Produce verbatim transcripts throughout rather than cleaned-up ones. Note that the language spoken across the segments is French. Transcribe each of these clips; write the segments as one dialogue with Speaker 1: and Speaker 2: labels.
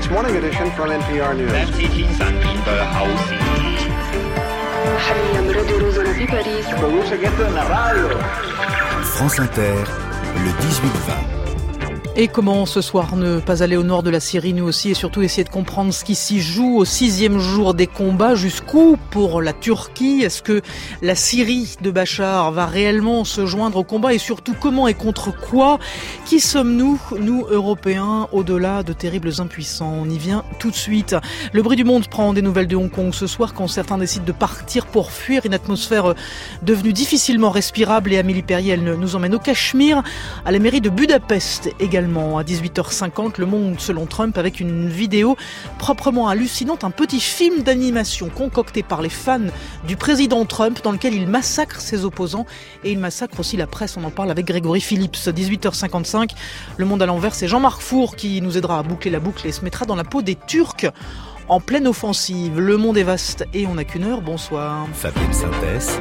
Speaker 1: Tonight's morning edition from N P R News.
Speaker 2: France Inter, le dix-huit vingt.
Speaker 3: Et comment ce soir ne pas aller au nord de la Syrie, nous aussi, et surtout essayer de comprendre ce qui s'y joue au sixième jour des combats. Jusqu'où pour la Turquie? Est-ce que la Syrie de Bachar va réellement se joindre au combat? Et surtout, comment et contre quoi? Qui sommes-nous, nous, Européens, au-delà de terribles impuissants? On y vient tout de suite. Le bruit du monde prend des nouvelles de Hong Kong ce soir quand certains décident de partir pour fuir une atmosphère devenue difficilement respirable. Et Amélie Perrier, elle nous emmène au Cachemire, à la mairie de Budapest également. À dix-huit heures cinquante, Le Monde selon Trump avec une vidéo proprement hallucinante, un petit film d'animation concocté par les fans du président Trump dans lequel il massacre ses opposants et il massacre aussi la presse. On en parle avec Grégory Phillips. dix-huit heures cinquante-cinq, Le Monde à l'envers, c'est Jean-Marc Four qui nous aidera à boucler la boucle et se mettra dans la peau des Turcs en pleine offensive. Le monde est vaste et on n'a qu'une heure. Bonsoir.
Speaker 2: Fabienne Synthèse.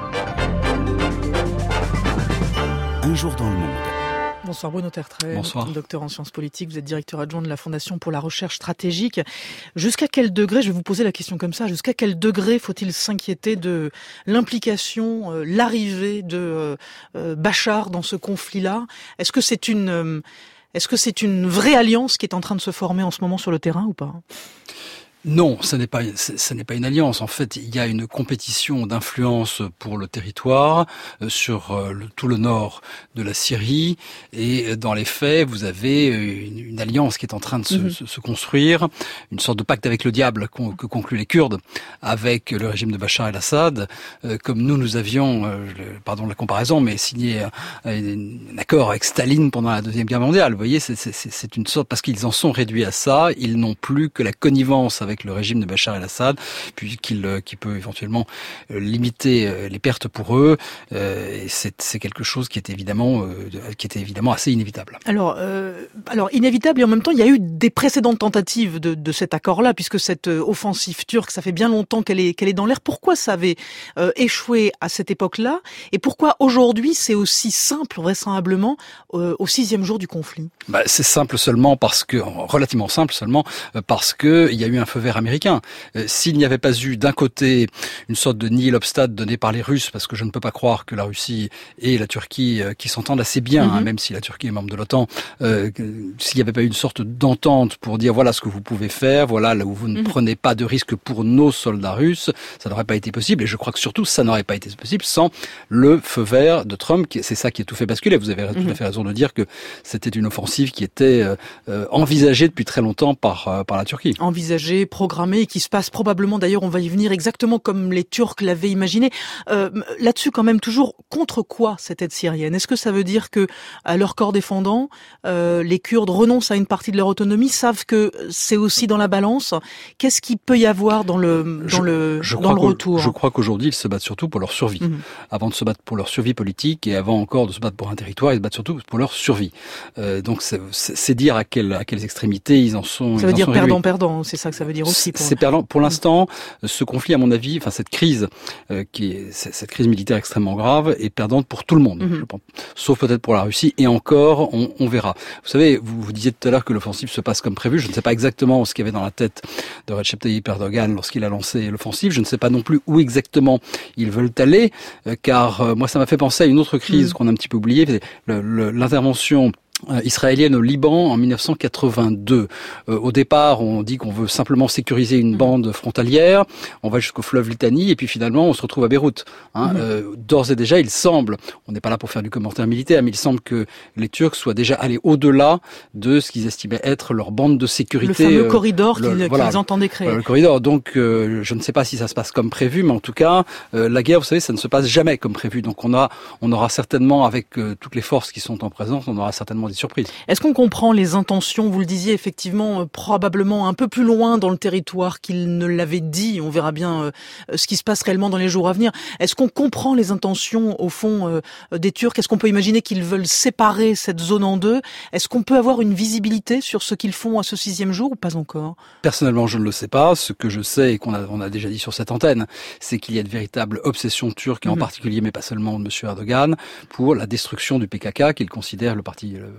Speaker 2: Un jour dans le monde.
Speaker 3: Bonsoir Bruno Tertrais.
Speaker 4: Bonsoir.
Speaker 3: Docteur en sciences politiques, vous êtes directeur adjoint de la Fondation pour la recherche stratégique. Jusqu'à quel degré, je vais vous poser la question comme ça, jusqu'à quel degré faut-il s'inquiéter de l'implication, euh, l'arrivée de euh, Bachar dans ce conflit-là? Est-ce que c'est une, euh, est-ce que c'est une vraie alliance qui est en train de se former en ce moment sur le terrain ou pas?
Speaker 4: Non, ce n'est pas, ce n'est pas une alliance. En fait, il y a une compétition d'influence pour le territoire euh, sur euh, le, tout le nord de la Syrie. Et dans les faits, vous avez une, une alliance qui est en train de se, mm-hmm. se, se construire, une sorte de pacte avec le diable qu'on, que concluent les Kurdes avec le régime de Bachar el-Assad. Euh, comme nous, nous avions, euh, le, pardon de la comparaison, mais signé un, un, un accord avec Staline pendant la Deuxième Guerre mondiale. Vous voyez, c'est, c'est, c'est une sorte, parce qu'ils en sont réduits à ça, ils n'ont plus que la connivence avec avec le régime de Bachar el-Assad, puis qu'il qui peut éventuellement limiter les pertes pour eux. Euh, et c'est, c'est quelque chose qui est évidemment euh, qui était évidemment assez inévitable.
Speaker 3: Alors, euh, alors inévitable et en même temps, il y a eu des précédentes tentatives de, de cet accord-là, puisque cette offensive turque, ça fait bien longtemps qu'elle est qu'elle est dans l'air. Pourquoi ça avait euh, échoué à cette époque-là, et pourquoi aujourd'hui c'est aussi simple, vraisemblablement, euh, au sixième jour du conflit?
Speaker 4: Bah, c'est simple seulement parce que, relativement simple seulement parce que il y a eu un feu vert américain. Euh, s'il n'y avait pas eu d'un côté une sorte de nihil obstat donné par les Russes, parce que je ne peux pas croire que la Russie et la Turquie euh, qui s'entendent assez bien, mm-hmm. hein, même si la Turquie est membre de l'OTAN, euh, s'il n'y avait pas eu une sorte d'entente pour dire voilà ce que vous pouvez faire, voilà là où vous ne mm-hmm. prenez pas de risque pour nos soldats russes, ça n'aurait pas été possible. Et je crois que surtout ça n'aurait pas été possible sans le feu vert de Trump. Qui, c'est ça qui a tout fait basculer. Vous avez mm-hmm. tout à fait raison de dire que c'était une offensive qui était euh, envisagée depuis très longtemps par euh, par la Turquie.
Speaker 3: Envisagée, programmée, et qui se passe probablement, d'ailleurs on va y venir, exactement comme les Turcs l'avaient imaginé. Euh, là-dessus quand même toujours, contre quoi cette aide syrienne? Est-ce que ça veut dire que à leur corps défendant, euh, les Kurdes renoncent à une partie de leur autonomie, savent que c'est aussi dans la balance? Qu'est-ce qu'il peut y avoir dans le dans
Speaker 4: je,
Speaker 3: le
Speaker 4: je
Speaker 3: dans le retour?
Speaker 4: Je crois qu'aujourd'hui ils se battent surtout pour leur survie. Mmh. Avant de se battre pour leur survie politique et avant encore de se battre pour un territoire, ils se battent surtout pour leur survie. Euh, donc c'est, c'est dire à quelles à quelles extrémités ils en sont.
Speaker 3: Ça veut dire perdant-perdant, c'est ça que ça veut dire aussi.
Speaker 4: Pour... C'est perdant. Pour l'instant, ce conflit, à mon avis, enfin cette crise, euh, qui est cette crise militaire extrêmement grave, est perdante pour tout le monde, mm-hmm. je pense. Sauf peut-être pour la Russie. Et encore, on, on verra. Vous savez, vous, vous disiez tout à l'heure que l'offensive se passe comme prévu. Je ne sais pas exactement ce qu'il y avait dans la tête de Recep Tayyip Erdogan lorsqu'il a lancé l'offensive. Je ne sais pas non plus où exactement ils veulent aller, euh, car euh, moi, ça m'a fait penser à une autre crise mm-hmm. qu'on a un petit peu oubliée, le, le, l'intervention israélienne au Liban en dix-neuf cent quatre-vingt-deux. Euh, au départ, on dit qu'on veut simplement sécuriser une bande frontalière, on va jusqu'au fleuve Litanie, et puis finalement, on se retrouve à Beyrouth. Hein. Mmh. Euh, d'ores et déjà, il semble, on n'est pas là pour faire du commentaire militaire, mais il semble que les Turcs soient déjà allés au-delà de ce qu'ils estimaient être leur bande de sécurité.
Speaker 3: Le fameux euh, corridor le, qu'ils,
Speaker 4: voilà,
Speaker 3: qu'ils entendaient créer.
Speaker 4: Voilà, le corridor. Donc, euh, je ne sais pas si ça se passe comme prévu, mais en tout cas, euh, la guerre, vous savez, ça ne se passe jamais comme prévu. Donc, on a, on aura certainement, avec euh, toutes les forces qui sont en présence, on aura certainement des surprises.
Speaker 3: Est-ce qu'on comprend les intentions, vous le disiez effectivement, euh, probablement un peu plus loin dans le territoire qu'il ne l'avait dit, on verra bien euh, ce qui se passe réellement dans les jours à venir. Est-ce qu'on comprend les intentions au fond euh, des Turcs? Est-ce qu'on peut imaginer qu'ils veulent séparer cette zone en deux? Est-ce qu'on peut avoir une visibilité sur ce qu'ils font à ce sixième jour ou pas encore?
Speaker 4: Personnellement, je ne le sais pas. Ce que je sais et qu'on a, on a déjà dit sur cette antenne, c'est qu'il y a de véritables obsessions turques, et en mmh. particulier, mais pas seulement de M. Erdogan, pour la destruction du P K K, qu'il considère le parti, le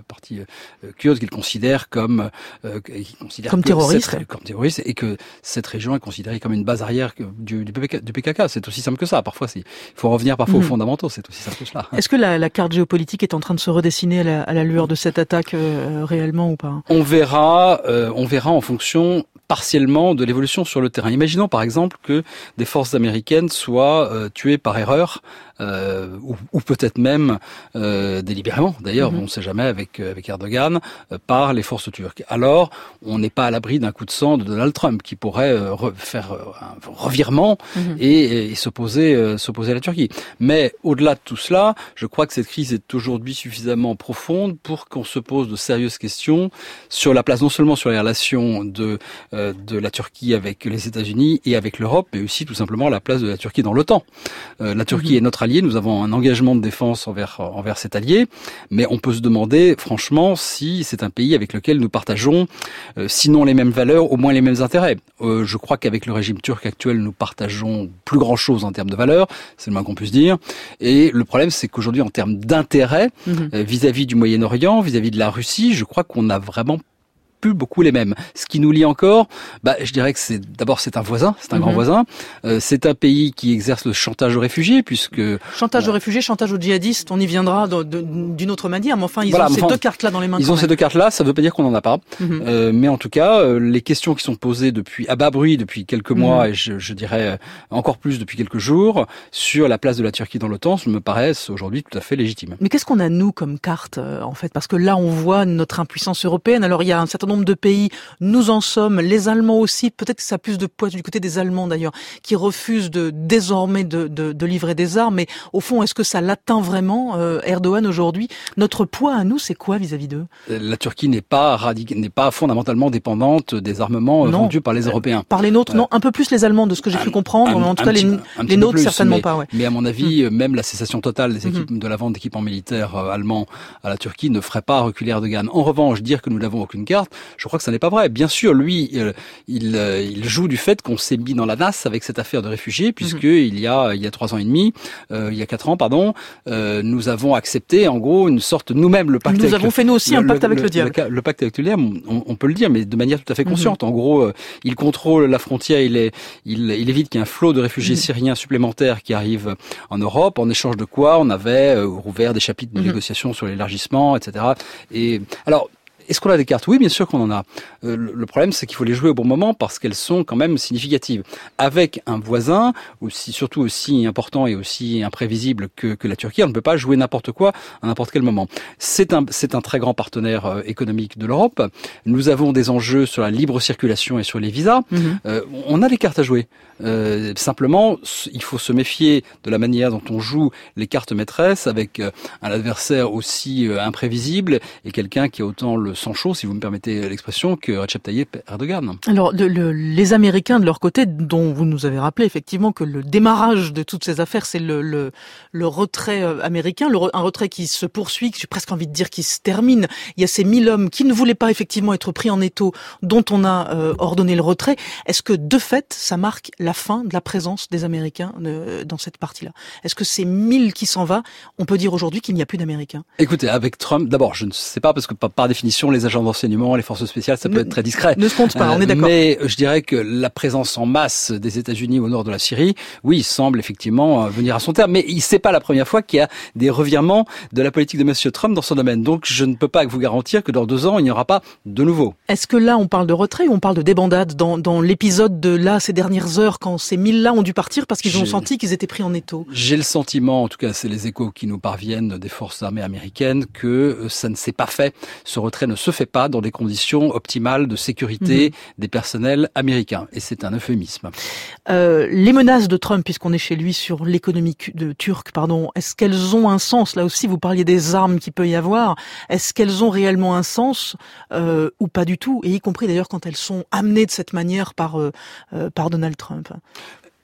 Speaker 4: parti euh, kurde qu'il considère comme euh, qu'il considère
Speaker 3: comme terroriste,
Speaker 4: cette, comme terroriste, et que cette région est considérée comme une base arrière du, du, P K K, du P K K. C'est aussi simple que ça. Parfois, il faut revenir parfois mmh. aux fondamentaux. C'est aussi simple que cela.
Speaker 3: Est-ce que la, la carte géopolitique est en train de se redessiner à la, à la lueur de cette attaque euh, réellement ou pas?
Speaker 4: On verra, euh, on verra en fonction partiellement de l'évolution sur le terrain. Imaginons par exemple que des forces américaines soient euh, tuées par erreur, euh, ou, ou peut-être même euh, délibérément, d'ailleurs, mm-hmm. on ne sait jamais avec, avec Erdogan, euh, par les forces turques. Alors, on n'est pas à l'abri d'un coup de sang de Donald Trump qui pourrait euh, re, faire euh, un revirement mm-hmm. et, et s'opposer, euh, s'opposer à la Turquie. Mais au-delà de tout cela, je crois que cette crise est aujourd'hui suffisamment profonde pour qu'on se pose de sérieuses questions sur la place, non seulement sur les relations de euh, de la Turquie avec les États-Unis et avec l'Europe, mais aussi tout simplement la place de la Turquie dans l'OTAN. Euh, la Turquie mmh. est notre allié, nous avons un engagement de défense envers envers cet allié, mais on peut se demander franchement si c'est un pays avec lequel nous partageons, euh, sinon les mêmes valeurs, au moins les mêmes intérêts. Euh, je crois qu'avec le régime turc actuel, nous partageons plus grand-chose en termes de valeurs, c'est le moins qu'on puisse dire. Et le problème, c'est qu'aujourd'hui, en termes d'intérêt, mmh. euh, vis-à-vis du Moyen-Orient, vis-à-vis de la Russie, je crois qu'on a vraiment plus beaucoup les mêmes. Ce qui nous lie encore, bah, je dirais que c'est d'abord c'est un voisin, c'est un mmh. grand voisin. Euh, c'est un pays qui exerce le chantage aux réfugiés, puisque
Speaker 3: chantage euh, aux réfugiés, chantage aux djihadistes. On y viendra de, de, d'une autre manière, mais enfin ils
Speaker 4: voilà,
Speaker 3: ont
Speaker 4: enfin,
Speaker 3: ces deux cartes-là dans les mains.
Speaker 4: Ils ont même. ces deux cartes-là. Ça ne veut pas dire qu'on n'en a pas, mmh. euh, mais en tout cas, euh, les questions qui sont posées depuis à bas bruit depuis quelques mois, mmh. et je, je dirais encore plus depuis quelques jours, sur la place de la Turquie dans l'OTAN, me paraissent aujourd'hui tout à fait légitimes.
Speaker 3: Mais qu'est-ce qu'on a nous comme carte euh, en fait? Parce que là, on voit notre impuissance européenne. Alors il y a un certain nombre de pays, nous en sommes, les Allemands aussi, peut-être que ça a plus de poids du côté des Allemands d'ailleurs, qui refusent de, désormais de, de, de livrer des armes, mais au fond, est-ce que ça l'atteint vraiment, euh, Erdogan aujourd'hui? Notre poids à nous, c'est quoi vis-à-vis d'eux?
Speaker 4: La Turquie n'est pas radic... n'est pas fondamentalement dépendante des armements non. vendus par les Européens.
Speaker 3: Par les nôtres, euh, non, un peu plus les Allemands, de ce que j'ai cru comprendre,
Speaker 4: un,
Speaker 3: mais en tout cas
Speaker 4: petit,
Speaker 3: les, les nôtres
Speaker 4: plus,
Speaker 3: certainement
Speaker 4: mais,
Speaker 3: pas. Ouais.
Speaker 4: Mais à mon avis, mmh. même la cessation totale des équipes,
Speaker 3: mmh.
Speaker 4: de la vente d'équipements militaires euh, allemands à la Turquie ne ferait pas reculer Erdogan. En revanche, dire que nous n'avons aucune carte, je crois que ça n'est pas vrai. Bien sûr, lui, euh, il, euh, il joue du fait qu'on s'est mis dans la nasse avec cette affaire de réfugiés, puisque mmh. il y a il y a trois ans et demi, euh, il y a quatre ans, pardon, euh, nous avons accepté en gros une sorte nous-mêmes le pacte.
Speaker 3: Nous
Speaker 4: avec
Speaker 3: avons
Speaker 4: le,
Speaker 3: fait nous aussi
Speaker 4: le,
Speaker 3: un pacte
Speaker 4: le,
Speaker 3: avec
Speaker 4: le,
Speaker 3: le diable.
Speaker 4: Le, le pacte avec le diable, on, on peut le dire, mais de manière tout à fait consciente. Mmh. En gros, euh, il contrôle la frontière, il est, il, il évite qu'il y ait un flot de réfugiés mmh. syriens supplémentaires qui arrivent en Europe. En échange de quoi, on avait euh, rouvert des chapitres de mmh. négociations sur l'élargissement, et cetera. Et alors. Est-ce qu'on a des cartes? Oui, bien sûr qu'on en a. Euh, le problème, c'est qu'il faut les jouer au bon moment parce qu'elles sont quand même significatives. Avec un voisin, aussi, surtout aussi important et aussi imprévisible que, que la Turquie, on ne peut pas jouer n'importe quoi à n'importe quel moment. C'est un, c'est un très grand partenaire euh, économique de l'Europe. Nous avons des enjeux sur la libre circulation et sur les visas. Mm-hmm. Euh, on a des cartes à jouer. Euh, simplement, il faut se méfier de la manière dont on joue les cartes maîtresses avec euh, un adversaire aussi euh, imprévisible et quelqu'un qui a autant le sang chaud, si vous me permettez l'expression, que Recep Tayyip Erdogan.
Speaker 3: Alors, le, le, les Américains, de leur côté, dont vous nous avez rappelé effectivement que le démarrage de toutes ces affaires, c'est le, le, le retrait américain, le, un retrait qui se poursuit, j'ai presque envie de dire qui se termine. Il y a ces mille hommes qui ne voulaient pas effectivement être pris en étau, dont on a euh, ordonné le retrait. Est-ce que, de fait, ça marque la fin de la présence des Américains euh, dans cette partie-là? Est-ce que ces mille qui s'en va, on peut dire aujourd'hui qu'il n'y a plus d'Américains?
Speaker 4: Écoutez, avec Trump, d'abord, je ne sais pas, parce que par, par définition, les agents d'enseignement, les forces spéciales, ça peut
Speaker 3: ne,
Speaker 4: être très discret.
Speaker 3: Ne se compte pas, on est d'accord.
Speaker 4: Mais je dirais que la présence en masse des États-Unis au nord de la Syrie, oui, semble effectivement venir à son terme. Mais c'est pas la première fois qu'il y a des revirements de la politique de Monsieur Trump dans son domaine. Donc je ne peux pas vous garantir que dans deux ans, il n'y aura pas de nouveau.
Speaker 3: Est-ce que là, on parle de retrait ou on parle de débandade dans, dans l'épisode de là, ces dernières heures, quand ces mille-là ont dû partir parce qu'ils ont senti qu'ils étaient pris en étau?
Speaker 4: J'ai le sentiment, en tout cas c'est les échos qui nous parviennent des forces armées américaines, que ça ne s'est pas fait. Ce retrait ne se fait pas dans des conditions optimales de sécurité mmh. des personnels américains. Et c'est un euphémisme.
Speaker 3: Euh, les menaces de Trump, puisqu'on est chez lui sur l'économie de turque, pardon, est-ce qu'elles ont un sens? Là aussi, vous parliez des armes qu'il peut y avoir. Est-ce qu'elles ont réellement un sens euh, ou pas du tout? Et y compris d'ailleurs quand elles sont amenées de cette manière par, euh, par Donald Trump.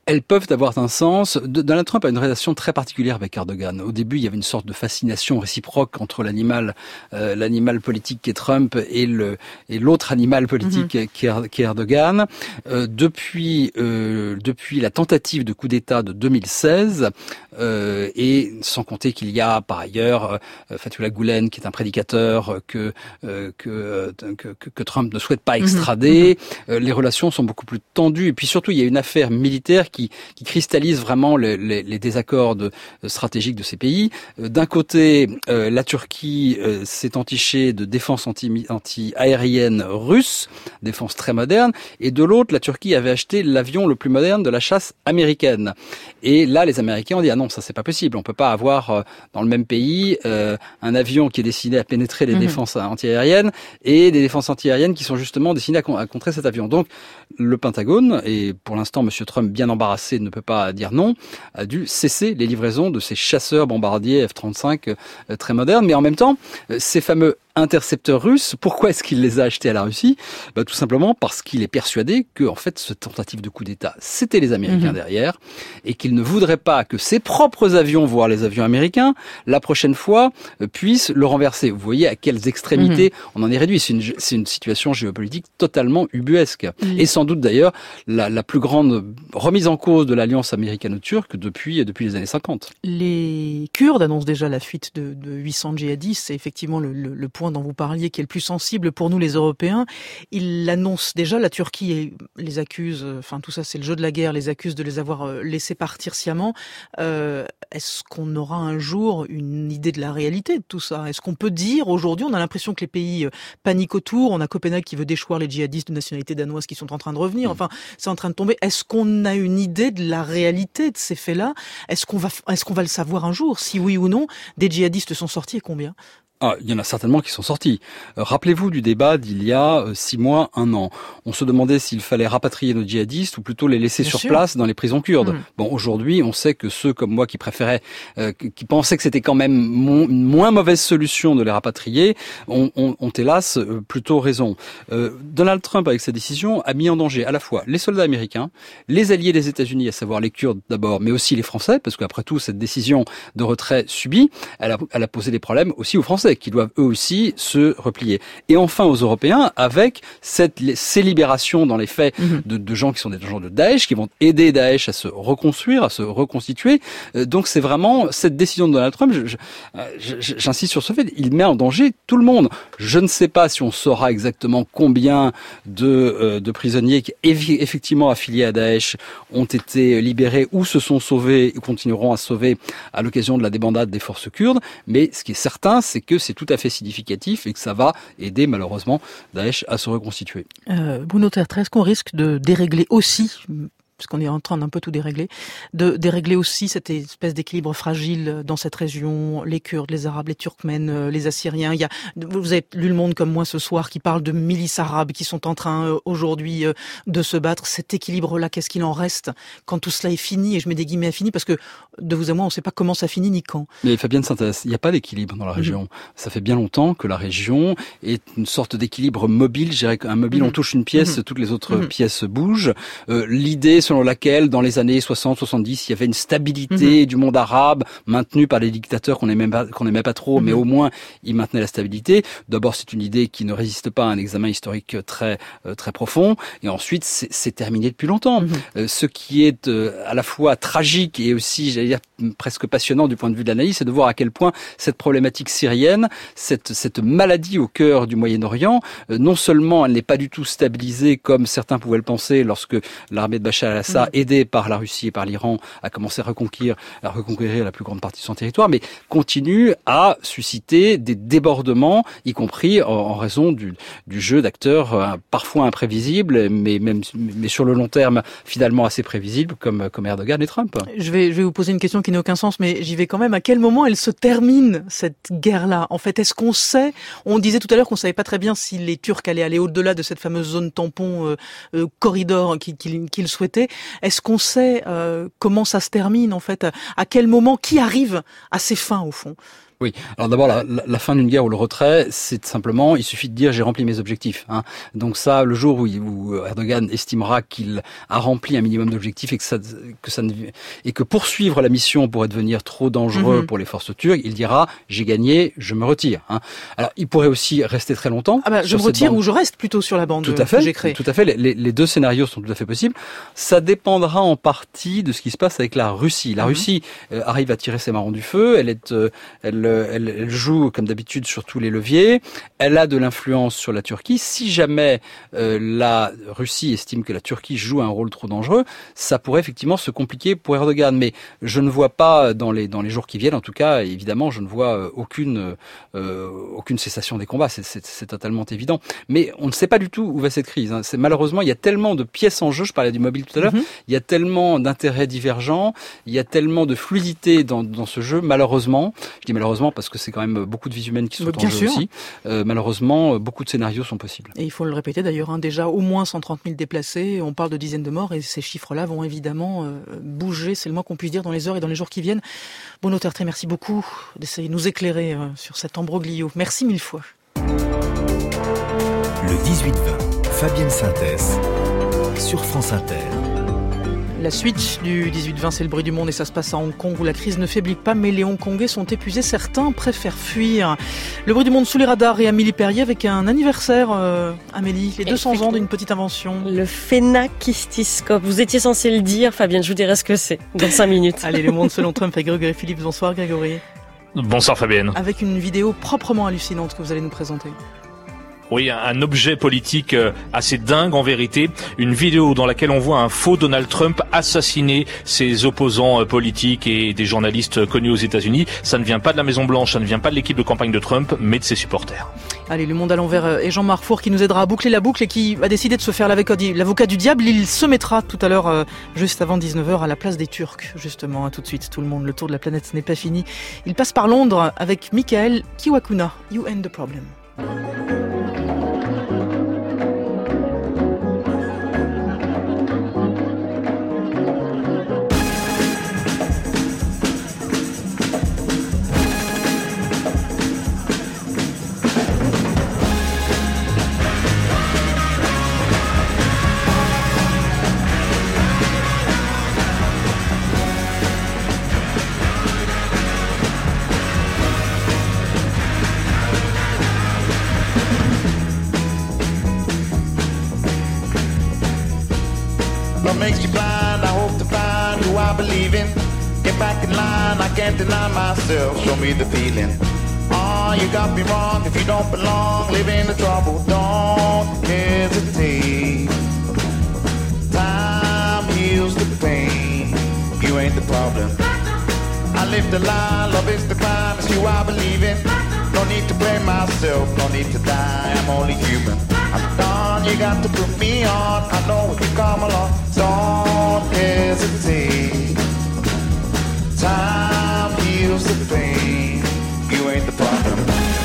Speaker 4: elles peuvent avoir un sens. Donald Trump a une relation très particulière avec Erdogan. Au début, il y avait une sorte de fascination réciproque entre l'animal, euh, l'animal politique qui est Trump et le et l'autre animal politique mm-hmm. qui, est, qui est Erdogan. Euh, depuis euh, depuis la tentative de coup d'État de deux mille seize, euh, et sans compter qu'il y a par ailleurs euh, Fethullah Gülen qui est un prédicateur que euh, que, que que Trump ne souhaite pas extrader. Mm-hmm. Euh, les relations sont beaucoup plus tendues. Et puis surtout, il y a une affaire militaire qui Qui, qui cristallise vraiment les, les, les désaccords de, euh, stratégiques de ces pays. Euh, d'un côté, euh, la Turquie euh, s'est entichée de défense anti, anti-aérienne russe, défense très moderne, et de l'autre, la Turquie avait acheté l'avion le plus moderne de la chasse américaine. Et là, les Américains ont dit « Ah non, ça c'est pas possible, on peut pas avoir euh, dans le même pays euh, un avion qui est destiné à pénétrer les mmh. défenses anti-aériennes et des défenses anti-aériennes qui sont justement destinées à, con- à contrer cet avion. » Donc, le Pentagone, et pour l'instant, M. Trump bien embarrassé, ne peut pas dire non, a dû cesser les livraisons de ces chasseurs bombardiers F trente-cinq euh, très modernes. Mais en même temps, euh, ces fameux intercepteurs russes, pourquoi est-ce qu'il les a achetés à la Russie ? Bah, tout simplement parce qu'il est persuadé que, en fait, ce tentative de coup d'État, c'était les Américains mmh. derrière, et qu'il ne voudrait pas que ses propres avions, voire les avions américains, la prochaine fois, euh, puissent le renverser. Vous voyez à quelles extrémités mmh. on en est réduit. C'est une, c'est une situation géopolitique totalement ubuesque. Mmh. Et sans doute d'ailleurs la, la plus grande remise en cause de l'alliance américano-turque depuis, depuis les années cinquante.
Speaker 3: Les Kurdes annoncent déjà la fuite de, de huit cents djihadistes. C'est effectivement le, le, le point dont vous parliez qui est le plus sensible pour nous les Européens. Ils l'annoncent déjà, la Turquie les accuse, enfin tout ça c'est le jeu de la guerre, les accuse de les avoir laissés partir sciemment. Euh, est-ce qu'on aura un jour une idée de la réalité de tout ça ? Est-ce qu'on peut dire aujourd'hui, on a l'impression que les pays paniquent autour, on a Copenhague qui veut déchoir les djihadistes de nationalité danoise qui sont en train de revenir, enfin c'est en train de tomber. Est-ce qu'on a une idée de la réalité de ces faits-là ? Est-ce qu'on va, est-ce qu'on va le savoir un jour ? Si oui ou non, des djihadistes sont sortis et combien ?
Speaker 4: Ah, il y en a certainement qui sont sortis. Euh, rappelez-vous du débat d'il y a euh, six mois, un an. On se demandait s'il fallait rapatrier nos djihadistes ou plutôt les laisser Bien sur sûr. place dans les prisons kurdes. Mmh. Bon, aujourd'hui, on sait que ceux comme moi qui préféraient, euh, qui pensaient que c'était quand même mo- une moins mauvaise solution de les rapatrier, ont, ont, ont hélas euh, plutôt raison. Euh, Donald Trump, avec sa décision, a mis en danger à la fois les soldats américains, les alliés des États-Unis, à savoir les Kurdes d'abord, mais aussi les Français, parce qu'après tout, cette décision de retrait subie, elle a, elle a posé des problèmes aussi aux Français, qui doivent eux aussi se replier. Et enfin aux Européens, avec cette, ces libérations dans les faits mmh. de, de gens qui sont des gens de Daesh, qui vont aider Daesh à se reconstruire, à se reconstituer. Euh, donc c'est vraiment cette décision de Donald Trump, je, je, je, j'insiste sur ce fait, il met en danger tout le monde. Je ne sais pas si on saura exactement combien de, euh, de prisonniers qui effectivement affiliés à Daesh ont été libérés ou se sont sauvés et continueront à se sauver à l'occasion de la débandade des forces kurdes. Mais ce qui est certain, c'est que c'est tout à fait significatif et que ça va aider malheureusement Daesh à se reconstituer.
Speaker 3: Euh, Bruno Tertre, est-ce qu'on risque de dérégler aussi, parce qu'on est en train d'un peu tout dérégler, de dérégler aussi cette espèce d'équilibre fragile dans cette région, les Kurdes, les Arabes, les Turkmènes, les Assyriens. Il y a, vous avez lu Le Monde comme moi ce soir qui parle de milices arabes qui sont en train aujourd'hui de se battre. Cet équilibre-là, qu'est-ce qu'il en reste quand tout cela est fini ? Et je mets des guillemets à fini parce que de vous à moi, on ne sait pas comment ça finit ni quand.
Speaker 4: Mais Fabienne Synthèse, il n'y a pas d'équilibre dans la région. Mmh. Ça fait bien longtemps que la région est une sorte d'équilibre mobile. Je dirais qu'un mobile, mmh. on touche une pièce, mmh. toutes les autres mmh. pièces bougent. Euh, l'idée selon laquelle, dans les années soixante soixante-dix, il y avait une stabilité mmh. du monde arabe maintenue par des dictateurs qu'on n'aimait pas, qu'on n'aimait pas trop, mmh. mais au moins ils maintenaient la stabilité. D'abord, c'est une idée qui ne résiste pas à un examen historique très euh, très profond, et ensuite c'est, c'est terminé depuis longtemps. Mmh. Euh, ce qui est euh, à la fois tragique et aussi, j'allais dire, presque passionnant du point de vue de l'analyse, c'est de voir à quel point cette problématique syrienne, cette cette maladie au cœur du Moyen-Orient, euh, non seulement elle n'est pas du tout stabilisée comme certains pouvaient le penser lorsque l'armée de Bachar el-Assad, mmh. aidée par la Russie et par l'Iran, a commencé à reconquérir, à reconquérir la plus grande partie de son territoire, mais continue à susciter des débordements, y compris en, en raison du, du jeu d'acteurs euh, parfois imprévisibles, mais même mais sur le long terme finalement assez prévisibles, comme comme Erdogan et Trump.
Speaker 3: Je vais je vais vous poser une question qui n'a aucun sens, mais j'y vais quand même. À quel moment elle se termine, cette guerre-là ? En fait, est-ce qu'on sait ? On disait tout à l'heure qu'on savait pas très bien si les Turcs allaient aller au-delà de cette fameuse zone tampon euh, euh, corridor qu'ils, qu'ils, qu'ils souhaitaient. Est-ce qu'on sait euh, comment ça se termine, en fait ? À quel moment ? Qui arrive à ses fins, au fond ?
Speaker 4: Oui. Alors d'abord, la, la, la fin d'une guerre ou le retrait, c'est simplement, il suffit de dire j'ai rempli mes objectifs. Hein. Donc ça, le jour où, il, où Erdogan estimera qu'il a rempli un minimum d'objectifs et que ça, que ça ne, et que poursuivre la mission pourrait devenir trop dangereux mmh. pour les forces turques, il dira j'ai gagné, je me retire. Hein. Alors il pourrait aussi rester très longtemps.
Speaker 3: Ah bah, je me retire ou je reste plutôt sur la bande
Speaker 4: tout à fait,
Speaker 3: que j'ai créée.
Speaker 4: Tout à fait. Les, les deux scénarios sont tout à fait possibles. Ça dépendra en partie de ce qui se passe avec la Russie. La mmh. Russie euh, arrive à tirer ses marrons du feu. Elle est, euh, elle Elle, elle joue comme d'habitude sur tous les leviers. Elle a de l'influence sur la Turquie. Si jamais euh, la Russie estime que la Turquie joue un rôle trop dangereux, ça pourrait effectivement se compliquer pour Erdogan. Mais je ne vois pas dans les dans les jours qui viennent, en tout cas, évidemment, je ne vois aucune euh, aucune cessation des combats. C'est, c'est, c'est totalement évident. Mais on ne sait pas du tout où va cette crise. Hein. C'est malheureusement, il y a tellement de pièces en jeu. Je parlais du mobile tout à l'heure. Mm-hmm. Il y a tellement d'intérêts divergents. Il y a tellement de fluidité dans dans ce jeu. Malheureusement, je dis malheureusement parce que c'est quand même beaucoup de vies humaines qui sont
Speaker 3: Bien
Speaker 4: en jeu
Speaker 3: sûr.
Speaker 4: aussi. Euh, malheureusement, beaucoup de scénarios sont possibles.
Speaker 3: Et il faut le répéter d'ailleurs, hein, déjà au moins cent trente mille déplacés, on parle de dizaines de morts et ces chiffres-là vont évidemment euh, bouger, c'est le moins qu'on puisse dire dans les heures et dans les jours qui viennent. Bruno Tertré, merci beaucoup d'essayer de nous éclairer euh, sur cet embroglio. Merci mille fois.
Speaker 2: Le dix-huit vingt, Fabienne Synthèse sur France Inter.
Speaker 3: La suite du dix-huit vingt, c'est le bruit du monde et ça se passe à Hong Kong où la crise ne faiblit pas mais les Hongkongais sont épuisés, certains préfèrent fuir. Le bruit du monde sous les radars et Amélie Perrier avec un anniversaire, euh, Amélie, les deux cents ans d'une petite invention.
Speaker 5: Le phénakistiscope, vous étiez censé le dire Fabienne, je vous dirai ce que c'est dans cinq minutes.
Speaker 3: Allez, le monde selon Trump avec Grégory Philippe, bonsoir Grégory.
Speaker 6: Bonsoir Fabienne.
Speaker 3: Avec une vidéo proprement hallucinante que vous allez nous présenter.
Speaker 6: Oui, un objet politique assez dingue en vérité. Une vidéo dans laquelle on voit un faux Donald Trump assassiner ses opposants politiques et des journalistes connus aux États-Unis. Ça ne vient pas de la Maison-Blanche, ça ne vient pas de l'équipe de campagne de Trump, mais de ses supporters.
Speaker 3: Allez, le monde à l'envers et Jean-Marc Four qui nous aidera à boucler la boucle et qui a décidé de se faire l'avocat du diable. Il se mettra tout à l'heure, juste avant dix-neuf heures, à la place des Turcs, justement. À tout de suite, tout le monde. Le tour de la planète n'est pas fini. Il passe par Londres avec Michael Kiwakuna. You end the problem.
Speaker 7: Makes you blind, I hope to find who I believe in. Get back in line, I can't deny myself, show me the feeling. Oh, you got me wrong, if you don't belong, live in the trouble, don't hesitate. Time heals the pain, you ain't the problem. I live the lie, love is the crime, it's you I believe in. No need to blame myself, no need to die, I'm only human. I'm done, you got to put me on, I know if you come along, don't hesitate. Time heals the pain, you ain't the problem.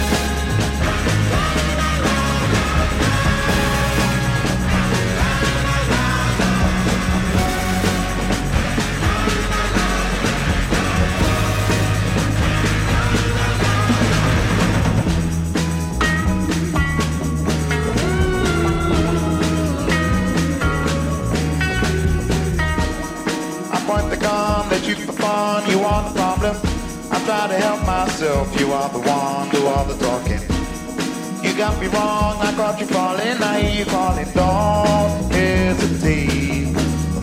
Speaker 7: That you for fun, you are the problem. I try to help myself, you are the one, do all the talking. You got me wrong, I caught you falling, I hear you calling, don't hesitate.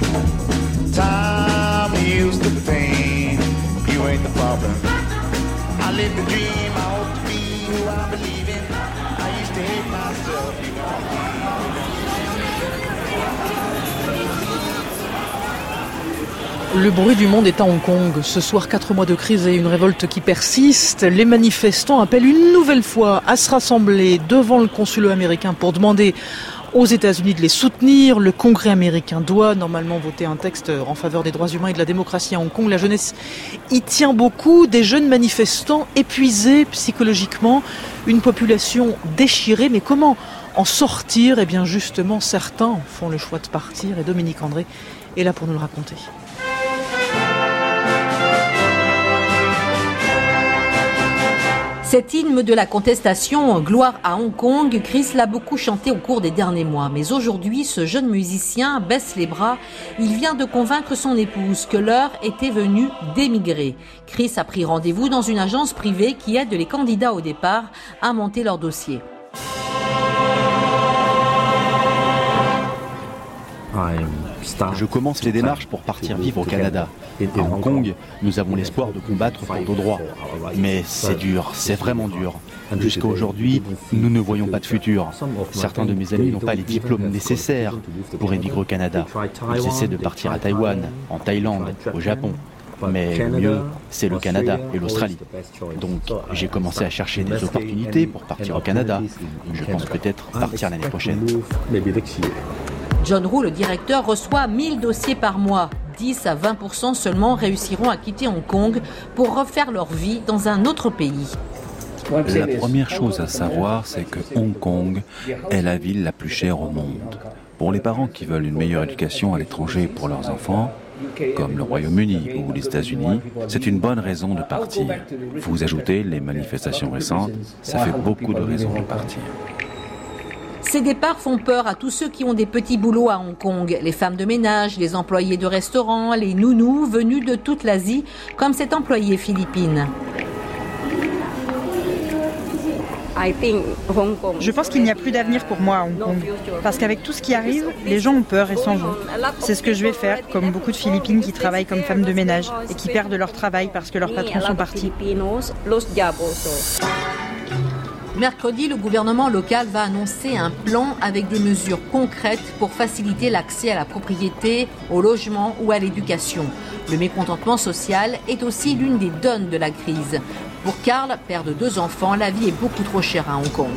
Speaker 7: Time heals the pain, you ain't the problem. I live the dream, I hope to be who I believe in. I used to hate myself, you know.
Speaker 3: Le bruit du monde est à Hong Kong. Ce soir, quatre mois de crise et une révolte qui persiste. Les manifestants appellent une nouvelle fois à se rassembler devant le consulat américain pour demander aux États-Unis de les soutenir. Le Congrès américain doit normalement voter un texte en faveur des droits humains et de la démocratie à Hong Kong. La jeunesse y tient beaucoup. Des jeunes manifestants épuisés psychologiquement. Une population déchirée. Mais comment en sortir ? Eh bien, justement, certains font le choix de partir. Et Dominique André est là pour nous le raconter.
Speaker 8: Cet hymne de la contestation, Gloire à Hong Kong, Chris l'a beaucoup chanté au cours des derniers mois. Mais aujourd'hui, ce jeune musicien baisse les bras. Il vient de convaincre son épouse que l'heure était venue d'émigrer. Chris a pris rendez-vous dans une agence privée qui aide les candidats au départ à monter leur dossier.
Speaker 9: Je commence les démarches pour partir vivre au Canada. À Hong Kong, nous avons l'espoir de combattre pour nos droits. Mais c'est dur, c'est vraiment dur. Jusqu'à aujourd'hui, nous ne voyons pas de futur. Certains de mes amis n'ont pas les diplômes nécessaires pour émigrer au Canada. Ils essaient de partir à Taïwan, en Thaïlande, au Japon. Mais le mieux, c'est le Canada et l'Australie. Donc, j'ai commencé à chercher des opportunités pour partir au Canada. Je pense peut-être partir l'année prochaine.
Speaker 8: John Roux, le directeur, reçoit mille dossiers par mois. dix à vingt pour cent seulement réussiront à quitter Hong Kong pour refaire leur vie dans un autre pays.
Speaker 10: La première chose à savoir, c'est que Hong Kong est la ville la plus chère au monde. Pour les parents qui veulent une meilleure éducation à l'étranger pour leurs enfants, comme le Royaume-Uni ou les États-Unis, c'est une bonne raison de partir. Vous ajoutez les manifestations récentes, ça fait beaucoup de raisons de partir.
Speaker 8: Ces départs font peur à tous ceux qui ont des petits boulots à Hong Kong. Les femmes de ménage, les employés de restaurants, les nounous venus de toute l'Asie, comme cette employée philippine.
Speaker 11: Je pense qu'il n'y a plus d'avenir pour moi à Hong Kong. Parce qu'avec tout ce qui arrive, les gens ont peur et s'en vont. C'est ce que je vais faire, comme beaucoup de Philippines qui travaillent comme femmes de ménage et qui perdent leur travail parce que leurs patrons sont partis.
Speaker 8: Mercredi, le gouvernement local va annoncer un plan avec des mesures concrètes pour faciliter l'accès à la propriété, au logement ou à l'éducation. Le mécontentement social est aussi l'une des donnes de la crise. Pour Karl, père de deux enfants, la vie est beaucoup trop chère à Hong Kong.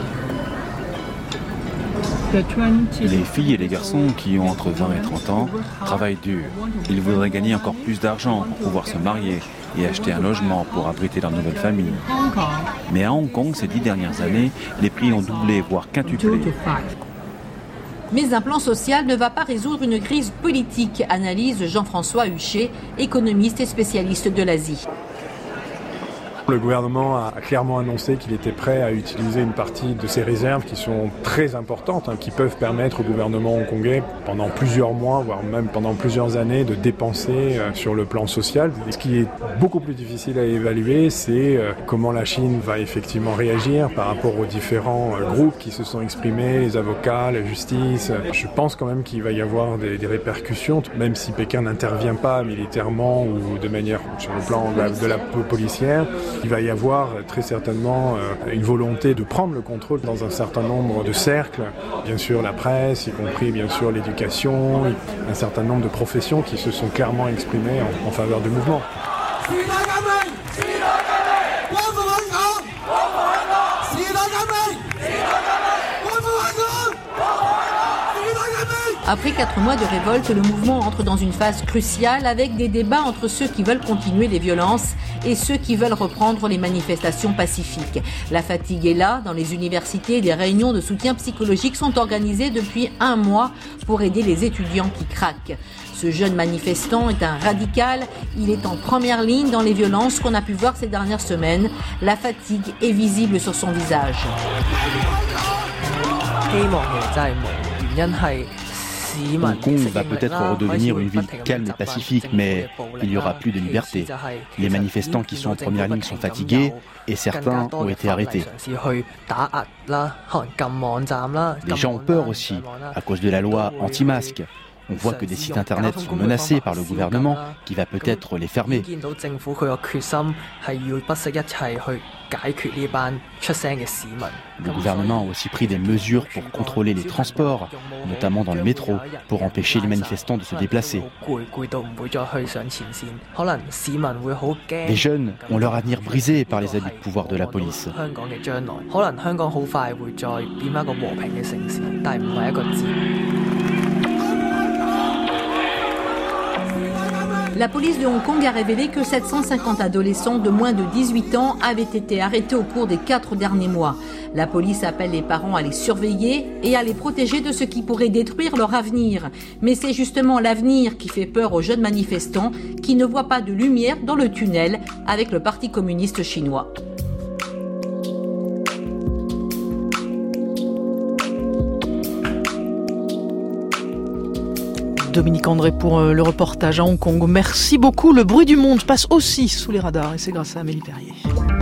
Speaker 10: Les filles et les garçons qui ont entre vingt et trente ans travaillent dur. Ils voudraient gagner encore plus d'argent pour pouvoir se marier et acheter un logement pour abriter leur nouvelle famille. Mais à Hong Kong, ces dix dernières années, les prix ont doublé, voire quintuplé.
Speaker 8: Mais un plan social ne va pas résoudre une crise politique, analyse Jean-François Huchet, économiste et spécialiste de l'Asie.
Speaker 12: Le gouvernement a clairement annoncé qu'il était prêt à utiliser une partie de ses réserves qui sont très importantes, hein, qui peuvent permettre au gouvernement hongkongais pendant plusieurs mois, voire même pendant plusieurs années, de dépenser euh, sur le plan social. Et ce qui est beaucoup plus difficile à évaluer, c'est euh, comment la Chine va effectivement réagir par rapport aux différents euh, groupes qui se sont exprimés, les avocats, la justice. Je pense quand même qu'il va y avoir des, des répercussions, même si Pékin n'intervient pas militairement ou de manière sur le plan de la, de la policière. Il va y avoir très certainement euh, une volonté de prendre le contrôle dans un certain nombre de cercles, bien sûr la presse, y compris bien sûr l'éducation, un certain nombre de professions qui se sont clairement exprimées en, en faveur du mouvement.
Speaker 8: Après quatre mois de révolte, le mouvement entre dans une phase cruciale avec des débats entre ceux qui veulent continuer les violences et ceux qui veulent reprendre les manifestations pacifiques. La fatigue est là. Dans les universités, des réunions de soutien psychologique sont organisées depuis un mois pour aider les étudiants qui craquent. Ce jeune manifestant est un radical. Il est en première ligne dans les violences qu'on a pu voir ces dernières semaines. La fatigue est visible sur son visage.
Speaker 9: Hong Kong va peut-être redevenir une ville calme et pacifique, mais il n'y aura plus de liberté. Les manifestants qui sont en première ligne sont fatigués et certains ont été arrêtés. Les gens ont peur aussi, à cause de la loi anti-masque. On voit que des sites internet sont menacés par le gouvernement qui va peut-être les fermer. Le gouvernement a aussi pris des mesures pour contrôler les transports, notamment dans le métro, pour empêcher les manifestants de se déplacer. Les jeunes ont leur avenir brisé par les abus de pouvoir de la police.
Speaker 8: La police de Hong Kong a révélé que sept cent cinquante adolescents de moins de dix-huit ans avaient été arrêtés au cours des quatre derniers mois. La police appelle les parents à les surveiller et à les protéger de ce qui pourrait détruire leur avenir. Mais c'est justement l'avenir qui fait peur aux jeunes manifestants qui ne voient pas de lumière dans le tunnel avec le Parti communiste chinois.
Speaker 3: Dominique André pour le reportage à Hong Kong. Merci beaucoup. Le bruit du monde passe aussi sous les radars et c'est grâce à Amélie Perrier.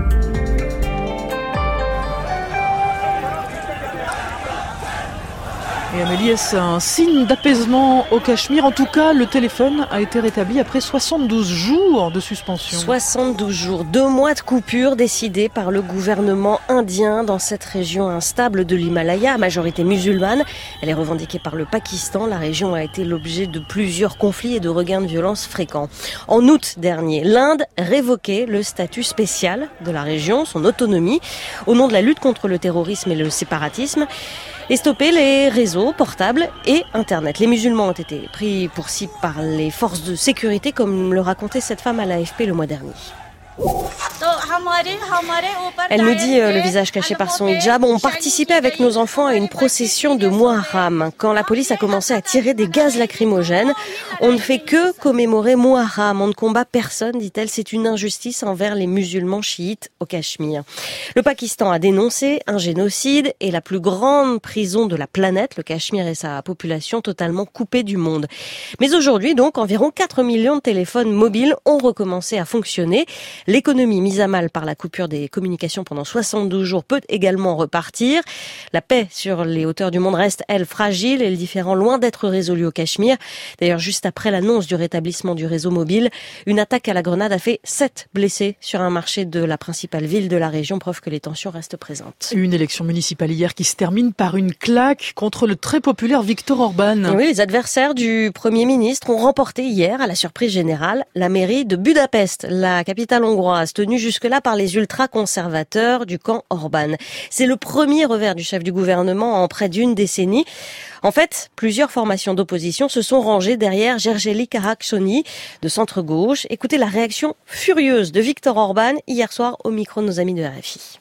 Speaker 3: Et Amélie, est-ce un signe d'apaisement au Cachemire? En tout cas, le téléphone a été rétabli après soixante-douze jours de suspension.
Speaker 5: soixante-douze jours, deux mois de coupure décidés par le gouvernement indien dans cette région instable de l'Himalaya, à majorité musulmane. Elle est revendiquée par le Pakistan. La région a été l'objet de plusieurs conflits et de regains de violence fréquents. En août dernier, l'Inde révoquait le statut spécial de la région, son autonomie, au nom de la lutte contre le terrorisme et le séparatisme, et stopper les réseaux portables et Internet. Les musulmans ont été pris pour cible par les forces de sécurité, comme le racontait cette femme à l'A F P le mois dernier. Elle nous dit, euh, le visage caché par son hijab, on participait avec nos enfants à une procession de Muharram. Quand la police a commencé à tirer des gaz lacrymogènes, on ne fait que commémorer Muharram. On ne combat personne, dit-elle. C'est une injustice envers les musulmans chiites au Cachemire. Le Pakistan a dénoncé un génocide et la plus grande prison de la planète, le Cachemire et sa population totalement coupée du monde. Mais aujourd'hui, donc, environ quatre millions de téléphones mobiles ont recommencé à fonctionner. L'économie mise à mal par la coupure des communications pendant soixante-douze jours peut également repartir. La paix sur les hauteurs du monde reste, elle, fragile et le différend loin d'être résolu au Cachemire. D'ailleurs, juste après l'annonce du rétablissement du réseau mobile, une attaque à la grenade a fait sept blessés sur un marché de la principale ville de la région, preuve que les tensions restent présentes.
Speaker 3: Une élection municipale hier qui se termine par une claque contre le très populaire Viktor Orban.
Speaker 5: Et oui, les adversaires du Premier ministre ont remporté hier, à la surprise générale, la mairie de Budapest, la capitale hongroise, tenue jusque-là par les ultra-conservateurs du camp Orban. C'est le premier revers du chef du gouvernement en près d'une décennie. En fait, plusieurs formations d'opposition se sont rangées derrière Gergely Karacsony de centre-gauche. Écoutez la réaction furieuse de Viktor Orban hier soir au micro de nos amis de R F I.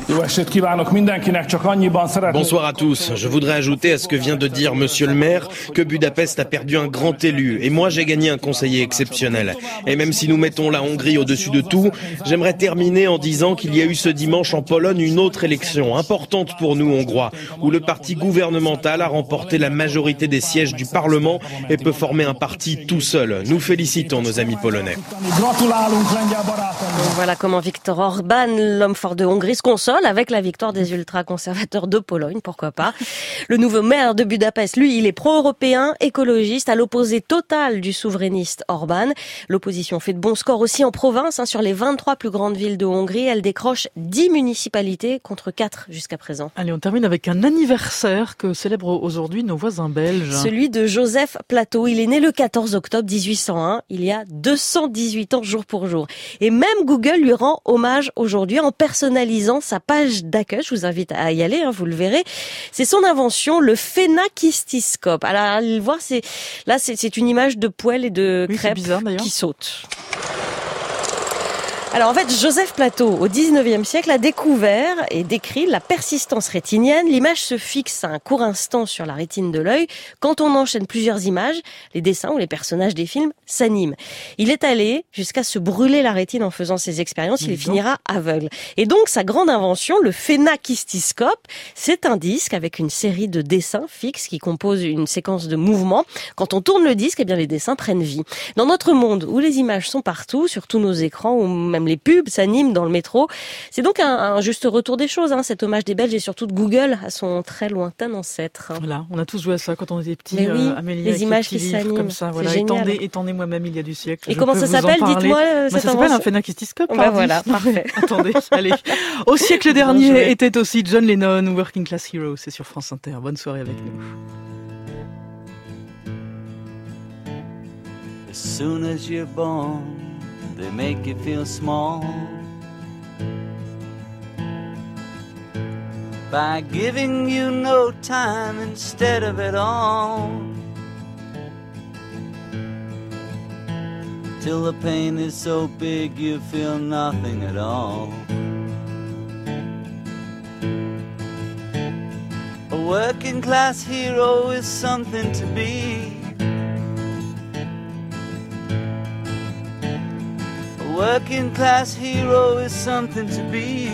Speaker 13: Bonsoir à tous. Je voudrais ajouter à ce que vient de dire Monsieur le maire que Budapest a perdu un grand élu et moi j'ai gagné un conseiller exceptionnel. Et même si nous mettons la Hongrie au-dessus de tout, j'aimerais terminer en disant qu'il y a eu ce dimanche en Pologne une autre élection importante pour nous Hongrois, où le parti gouvernemental a remporté la majorité des sièges du Parlement et peut former un parti tout seul. Nous félicitons nos amis polonais.
Speaker 5: Voilà comment Viktor Orban, l'homme fort de Hongrie, se console avec la victoire des ultra-conservateurs de Pologne, pourquoi pas. Le nouveau maire de Budapest, lui, il est pro-européen, écologiste, à l'opposé total du souverainiste Orban. L'opposition fait de bons scores aussi en province, hein, sur les vingt-trois plus grandes villes de Hongrie. Elle décroche dix municipalités contre quatre jusqu'à présent.
Speaker 3: Allez, on termine avec un anniversaire que célèbrent aujourd'hui nos voisins belges.
Speaker 5: Celui de Joseph Plateau. Il est né le quatorze octobre dix-huit cent un, il y a deux cent dix-huit ans jour pour jour. Et même Google lui rend hommage aujourd'hui en personnalisant sa page d'accueil. Je vous invite à y aller, hein, vous le verrez. C'est son invention, le phénakistiscope. Alors, allez le voir, c'est, là, c'est, c'est une image de poêle et de
Speaker 3: oui,
Speaker 5: crêpes
Speaker 3: bizarre,
Speaker 5: qui sautent. Alors en fait, Joseph Plateau, au dix-neuvième siècle, a découvert et décrit la persistance rétinienne. L'image se fixe un court instant sur la rétine de l'œil. Quand on enchaîne plusieurs images, les dessins ou les personnages des films s'animent. Il est allé jusqu'à se brûler la rétine en faisant ces expériences. Il finira aveugle. Et donc, sa grande invention, le phénakistiscope, c'est un disque avec une série de dessins fixes qui composent une séquence de mouvements. Quand on tourne le disque, eh bien, les dessins prennent vie. Dans notre monde où les images sont partout, sur tous nos écrans, ou même les pubs s'animent dans le métro. C'est donc un, un juste retour des choses, hein, cet hommage des Belges et surtout de Google à son très lointain ancêtre.
Speaker 3: Voilà, on a tous joué à ça quand on était petits.
Speaker 5: Mais oui,
Speaker 3: euh, Amélie,
Speaker 5: les images
Speaker 3: les
Speaker 5: qui s'animent,
Speaker 3: comme ça, voilà.
Speaker 5: c'est génial.
Speaker 3: Étendez, étendez moi-même il y a du siècle.
Speaker 5: Et
Speaker 3: Je
Speaker 5: comment
Speaker 3: peux
Speaker 5: ça
Speaker 3: vous en
Speaker 5: s'appelle,
Speaker 3: parler.
Speaker 5: dites-moi euh,
Speaker 3: bah,
Speaker 5: cette
Speaker 3: Ça s'appelle un phénakistiscope.
Speaker 5: Bah voilà, parfait.
Speaker 3: Attendez, allez. Au siècle dernier était aussi John Lennon, Working Class Hero, c'est sur France Inter. Bonne soirée avec nous.
Speaker 14: As soon as you're born, they make you feel small by giving you no time instead of it all, till the pain is so big you feel nothing at all. A working class hero is something to be. A working class hero is something to be.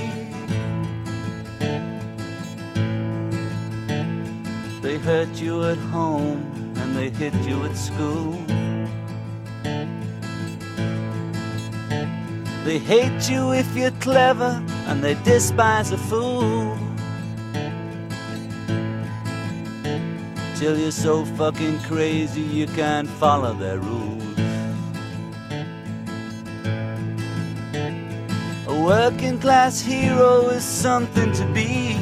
Speaker 14: They hurt you at home and when they hit you at school. They hate you if you're clever, and they despise a fool. Till you're so fucking crazy you can't follow their rules. A working class hero is something to be.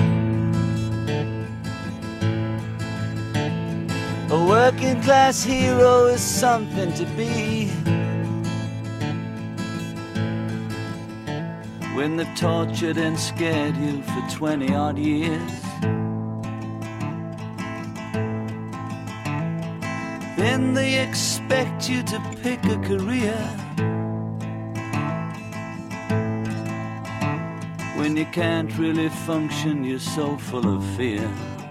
Speaker 14: A working class hero is something to be. When they've tortured and scared you for twenty odd years, then they expect you to pick a career. When you can't really function, you're so full of fear.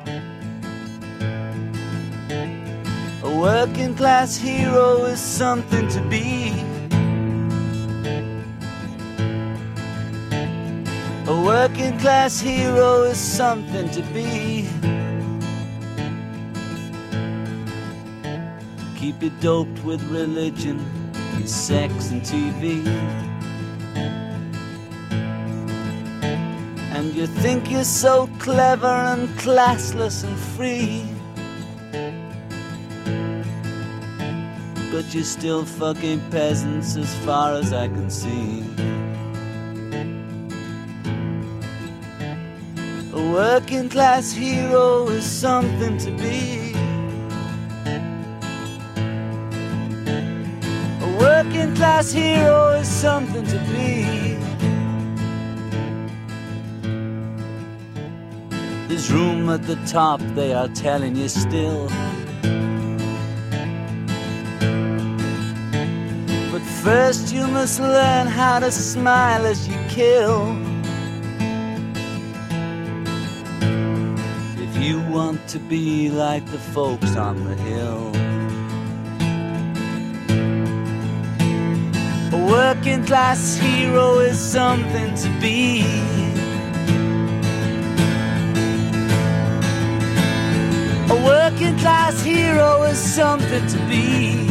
Speaker 14: A working class hero is something to be. A working class hero is something to be. Keep it doped with religion and sex and T V. And you think you're so clever and classless and free, but you're still fucking peasants as far as I can see. A working class hero is something to be. A working class hero is something to be. There's room at the top, they are telling you still. But first you must learn how to smile as you kill. If you want to be like the folks on the hill. A working class hero is something to be. A working class hero is something to be.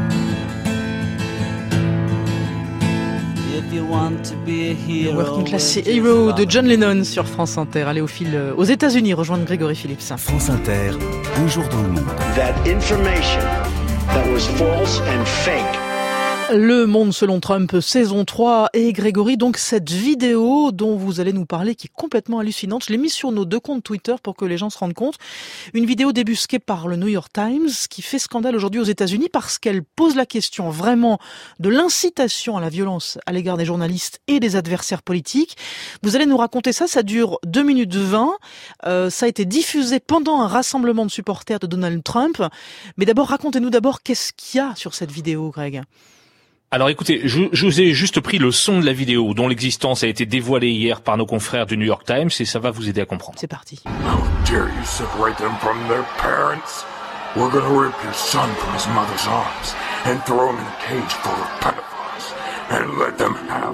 Speaker 14: If you want to be a hero.
Speaker 3: Working Class Hero de John Lennon sur France Inter. Allez au fil aux États-Unis rejoindre Grégory Phillips.
Speaker 2: France Inter, un jour dans le monde.
Speaker 1: That information that was false and fake.
Speaker 3: Le Monde selon Trump, saison trois. Et Grégory, donc cette vidéo dont vous allez nous parler qui est complètement hallucinante, je l'ai mise sur nos deux comptes Twitter pour que les gens se rendent compte. Une vidéo débusquée par le New York Times qui fait scandale aujourd'hui aux États-Unis parce qu'elle pose la question vraiment de l'incitation à la violence à l'égard des journalistes et des adversaires politiques. Vous allez nous raconter ça, ça dure deux minutes vingt. Euh, ça a été diffusé pendant un rassemblement de supporters de Donald Trump. Mais d'abord, racontez-nous d'abord qu'est-ce qu'il y a sur cette vidéo, Greg.
Speaker 6: Alors écoutez, je, je vous ai juste pris le son de la vidéo dont l'existence a été dévoilée hier par nos confrères du New York Times et ça va vous aider à comprendre.
Speaker 3: C'est parti.
Speaker 15: How dare you separate them from their parents? We're gonna rip your son from his mother's arms and throw him in a cage full of pedophiles and let them have...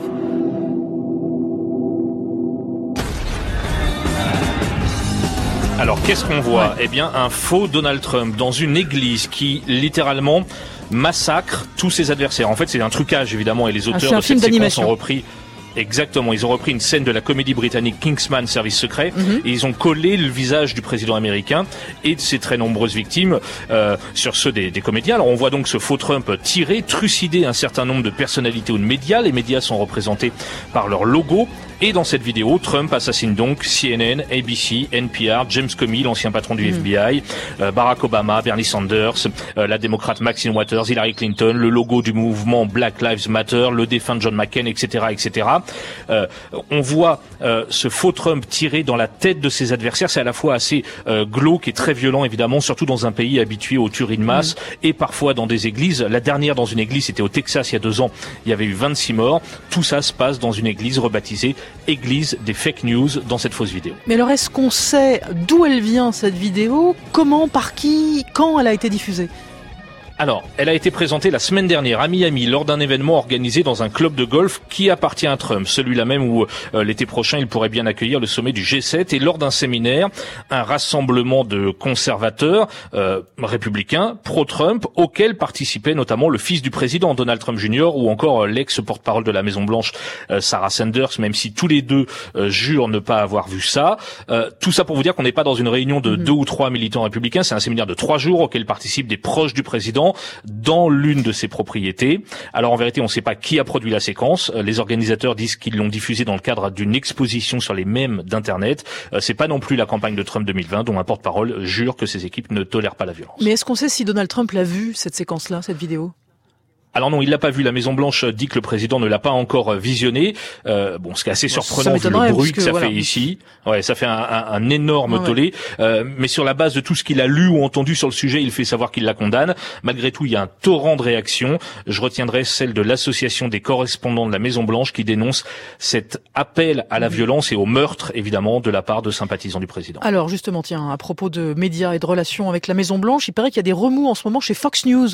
Speaker 6: Alors qu'est-ce qu'on voit ? Ouais. Eh bien un faux Donald Trump dans une église qui littéralement massacre tous ses adversaires. En fait, c'est un trucage évidemment et les auteurs ah, de cette séquence ont repris. Exactement, ils ont repris une scène de la comédie britannique Kingsman Service Secret mm-hmm. et ils ont collé le visage du président américain et de ses très nombreuses victimes euh, sur ceux des, des comédiens. Alors on voit donc ce faux Trump tirer, trucider un certain nombre de personnalités ou de médias. Les médias sont représentés par leur logo. Et dans cette vidéo, Trump assassine donc C N N, A B C, N P R, James Comey, l'ancien patron du mmh. F B I, euh, Barack Obama, Bernie Sanders, euh, la démocrate Maxine Waters, Hillary Clinton, le logo du mouvement Black Lives Matter, le défunt John McCain, et cetera, et cetera. Euh, on voit euh, ce faux Trump tirer dans la tête de ses adversaires. C'est à la fois assez euh, glauque et très violent, évidemment, surtout dans un pays habitué aux tueries de masse mmh. et parfois dans des églises. La dernière dans une église, c'était au Texas il y a deux ans. Il y avait eu vingt-six morts. Tout ça se passe dans une église rebaptisée Église des fake news dans cette fausse vidéo.
Speaker 3: Mais alors est-ce qu'on sait d'où elle vient cette vidéo ? Comment, par qui, quand elle a été diffusée ?
Speaker 6: Alors, elle a été présentée la semaine dernière à Miami lors d'un événement organisé dans un club de golf qui appartient à Trump, celui-là même où euh, l'été prochain il pourrait bien accueillir le sommet du G sept. Et lors d'un séminaire, un rassemblement de conservateurs euh, républicains pro-Trump auquel participait notamment le fils du président Donald Trump junior ou encore euh, l'ex-porte-parole de la Maison-Blanche euh, Sarah Sanders, même si tous les deux euh, jurent ne pas avoir vu ça. Euh, tout ça pour vous dire qu'on n'est pas dans une réunion de mmh. deux ou trois militants républicains, c'est un séminaire de trois jours auquel participent des proches du président dans l'une de ses propriétés. Alors en vérité, on ne sait pas qui a produit la séquence. Les organisateurs disent qu'ils l'ont diffusée dans le cadre d'une exposition sur les mèmes d'Internet. C'est pas non plus la campagne de Trump deux mille vingt, dont un porte-parole jure que ses équipes ne tolèrent pas la violence.
Speaker 3: Mais est-ce qu'on sait si Donald Trump l'a vu, cette séquence-là, cette vidéo ?
Speaker 6: Alors non, il l'a pas vu. La Maison-Blanche dit que le président ne l'a pas encore visionné. Euh, bon, ce qui est assez surprenant vu le bruit que, que ça voilà. fait ici. Ouais, ça fait un, un, un énorme ah, tollé. Ouais. Euh, mais sur la base de tout ce qu'il a lu ou entendu sur le sujet, il fait savoir qu'il la condamne. Malgré tout, il y a un torrent de réactions. Je retiendrai celle de l'association des correspondants de la Maison-Blanche qui dénonce cet appel à la violence et au meurtre, évidemment, de la part de sympathisants du président.
Speaker 3: Alors justement, tiens, à propos de médias et de relations avec la Maison-Blanche, il paraît qu'il y a des remous en ce moment chez Fox News.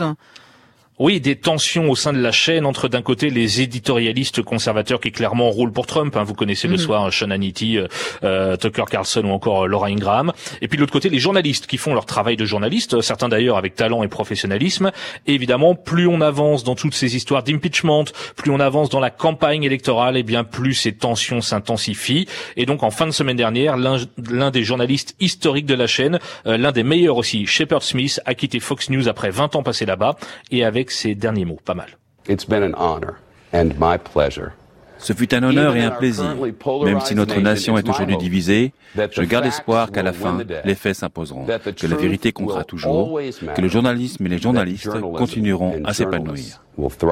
Speaker 6: Oui, des tensions au sein de la chaîne entre d'un côté les éditorialistes conservateurs qui clairement roulent pour Trump, hein, vous connaissez mmh. le soir Sean Hannity, euh, Tucker Carlson ou encore Laura Ingraham, et puis de l'autre côté les journalistes qui font leur travail de journaliste, certains d'ailleurs avec talent et professionnalisme. Et évidemment, plus on avance dans toutes ces histoires d'impeachment, plus on avance dans la campagne électorale, et bien plus ces tensions s'intensifient. Et donc en fin de semaine dernière, l'un, l'un des journalistes historiques de la chaîne, euh, l'un des meilleurs aussi, Shepard Smith, a quitté Fox News après vingt ans passés là-bas, et avec ses derniers mots, pas mal.
Speaker 16: It's been an honor and my pleasure.
Speaker 10: Ce fut un honneur et un plaisir. Même si notre nation est aujourd'hui divisée, je garde espoir qu'à la fin, les faits s'imposeront, que la vérité comptera toujours, que le journalisme et les journalistes continueront à s'épanouir.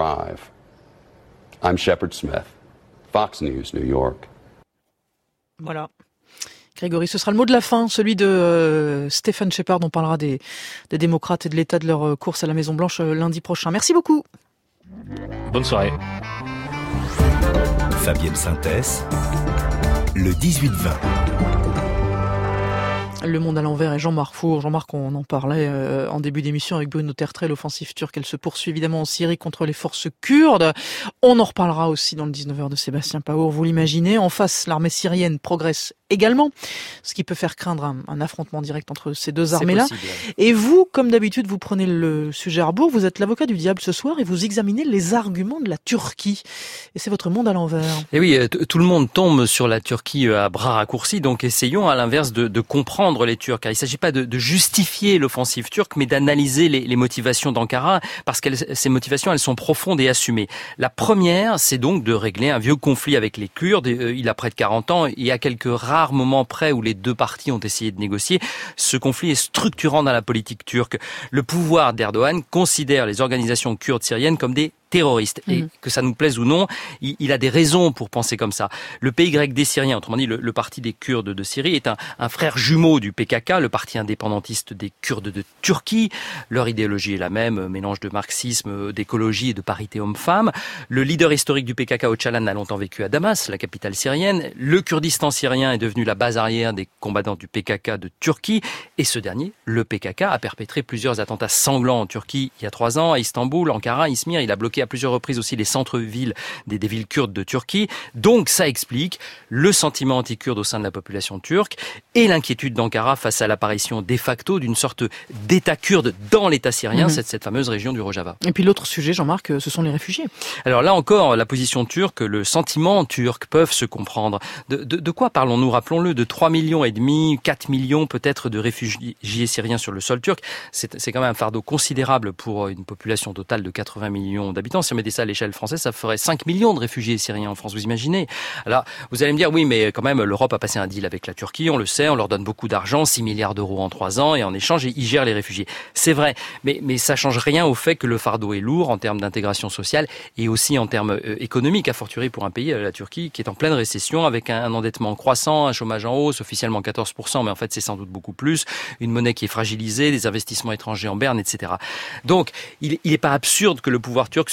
Speaker 16: I'm Shepard Smith, Fox News, New York.
Speaker 3: Voilà. Grégory, ce sera le mot de la fin, celui de euh, Stephen Shepard. On parlera des, des démocrates et de l'état de leur course à la Maison-Blanche euh, lundi prochain. Merci beaucoup.
Speaker 6: Bonne soirée.
Speaker 2: Fabienne Synthèse, le dix-huit vingt.
Speaker 3: Le Monde à l'envers et Jean-Marc Four. Jean-Marc, on en parlait euh, en début d'émission avec Bruno Tertrais. L'offensive turque, elle se poursuit évidemment en Syrie contre les forces kurdes. On en reparlera aussi dans le dix-neuf heures de Sébastien Paour, vous l'imaginez. En face, l'armée syrienne progresse également, ce qui peut faire craindre un, un affrontement direct entre ces deux armées-là. Et vous, comme d'habitude, vous prenez le sujet à rebours. Vous êtes l'avocat du diable ce soir et vous examinez les arguments de la Turquie. Et c'est votre Monde à l'envers.
Speaker 17: Et oui, tout le monde tombe sur la Turquie à bras raccourcis. Donc essayons à l'inverse de, de comprendre les Turcs. Il ne s'agit pas de, de justifier l'offensive turque, mais d'analyser les, les motivations d'Ankara, parce que ces motivations, elles sont profondes et assumées. La première, c'est donc de régler un vieux conflit avec les Kurdes. Il a près de quarante ans, et à quelques rares moments près où les deux parties ont essayé de négocier, ce conflit est structurant dans la politique turque. Le pouvoir d'Erdogan considère les organisations kurdes syriennes comme des terroriste. Et mmh. que ça nous plaise ou non, il, il a des raisons pour penser comme ça. Le P Y D syrien, autrement dit le, le parti des Kurdes de Syrie, est un, un frère jumeau du P K K, le parti indépendantiste des Kurdes de Turquie. Leur idéologie est la même, mélange de marxisme, d'écologie et de parité homme-femme. Le leader historique du P K K, Öcalan, a longtemps vécu à Damas, la capitale syrienne. Le Kurdistan syrien est devenu la base arrière des combattants du P K K de Turquie. Et ce dernier, le P K K, a perpétré plusieurs attentats sanglants en Turquie il y a trois ans, à Istanbul, Ankara, Izmir. Il a bloqué à plusieurs reprises aussi les centres-villes des, des villes kurdes de Turquie. Donc ça explique le sentiment anti-kurde au sein de la population turque et l'inquiétude d'Ankara face à l'apparition de facto d'une sorte d'État kurde dans l'État syrien, mmh. cette, cette fameuse région du Rojava.
Speaker 3: Et puis l'autre sujet, Jean-Marc, ce sont les réfugiés.
Speaker 17: Alors là encore, la position turque, le sentiment turc peuvent se comprendre. De, de, de quoi parlons-nous? Rappelons-le, de trois millions et demi, quatre millions peut-être de réfugiés syriens sur le sol turc. C'est, c'est quand même un fardeau considérable pour une population totale de quatre-vingts millions d'habitants. Si on mettait ça à l'échelle française, ça ferait cinq millions de réfugiés syriens en France, vous imaginez? Alors, vous allez me dire, oui, mais quand même, l'Europe a passé un deal avec la Turquie, on le sait, on leur donne beaucoup d'argent, six milliards d'euros en trois ans, et en échange, ils gèrent les réfugiés. C'est vrai, mais, mais ça change rien au fait que le fardeau est lourd en termes d'intégration sociale et aussi en termes euh, économiques, a fortiori pour un pays, la Turquie, qui est en pleine récession, avec un, un endettement croissant, un chômage en hausse, officiellement quatorze pour cent, mais en fait, c'est sans doute beaucoup plus, une monnaie qui est fragilisée, des investissements étrangers en berne, et cetera. Donc, il n'est pas absurde que le pouvoir turc se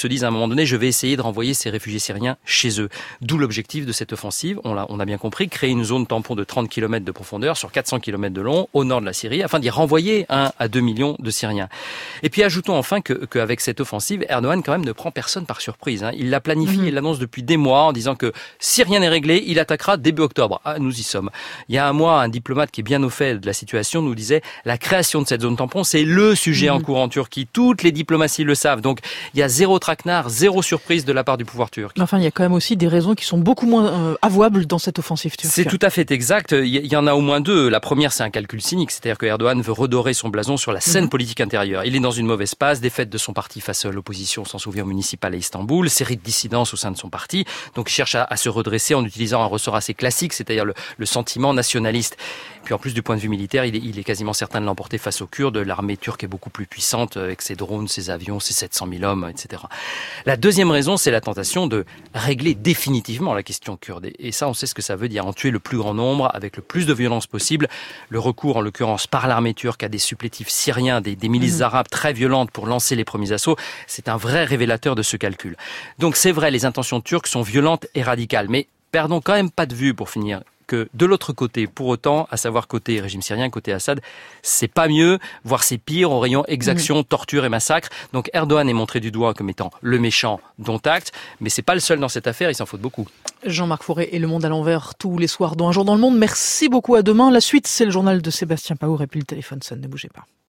Speaker 17: se disent à un moment donné, je vais essayer de renvoyer ces réfugiés syriens chez eux. D'où l'objectif de cette offensive, on l'a, on a bien compris, créer une zone tampon de trente kilomètres de profondeur sur quatre cents kilomètres de long au nord de la Syrie, afin d'y renvoyer un à deux millions de Syriens. Et puis ajoutons enfin que, qu'avec cette offensive, Erdogan quand même ne prend personne par surprise. Hein. Il la planifie, mmh. il l'annonce depuis des mois en disant que si rien n'est réglé, il attaquera début octobre. Ah, nous y sommes. Il y a un mois, un diplomate qui est bien au fait de la situation nous disait la création de cette zone tampon, c'est le sujet mmh. en cours en Turquie. Toutes les diplomaties le savent. Donc il y a zéro traquenard, zéro surprise de la part du pouvoir turc.
Speaker 3: Mais enfin, il y a quand même aussi des raisons qui sont beaucoup moins euh, avouables dans cette offensive turque.
Speaker 17: C'est tout à fait exact. Il y en a au moins deux. La première, c'est un calcul cynique. C'est-à-dire que Erdogan veut redorer son blason sur la scène mmh. politique intérieure. Il est dans une mauvaise passe, défaite de son parti face à l'opposition, on s'en souvient, municipale à Istanbul, série de dissidences au sein de son parti. Donc il cherche à, à se redresser en utilisant un ressort assez classique, c'est-à-dire le, le sentiment nationaliste. Puis en plus, du point de vue militaire, il est, il est quasiment certain de l'emporter face aux Kurdes. L'armée turque est beaucoup plus puissante avec ses drones, ses avions, ses sept cent mille hommes, et cetera. La deuxième raison, c'est la tentation de régler définitivement la question kurde. Et, et ça, on sait ce que ça veut dire. En tuer le plus grand nombre avec le plus de violence possible. Le recours, en l'occurrence, par l'armée turque à des supplétifs syriens, des, des milices mmh. arabes très violentes pour lancer les premiers assauts, c'est un vrai révélateur de ce calcul. Donc c'est vrai, les intentions turques sont violentes et radicales. Mais perdons quand même pas de vue, pour finir, que de l'autre côté, pour autant, à savoir côté régime syrien, côté Assad, c'est pas mieux, voire c'est pire au rayon exaction, mmh. torture et massacre. Donc Erdogan est montré du doigt comme étant le méchant dont acte, mais c'est pas le seul dans cette affaire, il s'en faut beaucoup.
Speaker 3: Jean-Marc Fauré et Le Monde à l'envers tous les soirs dans Un jour dans le monde. Merci beaucoup, à demain. La suite, c'est le journal de Sébastien Paour et puis le téléphone sonne, ne bougez pas.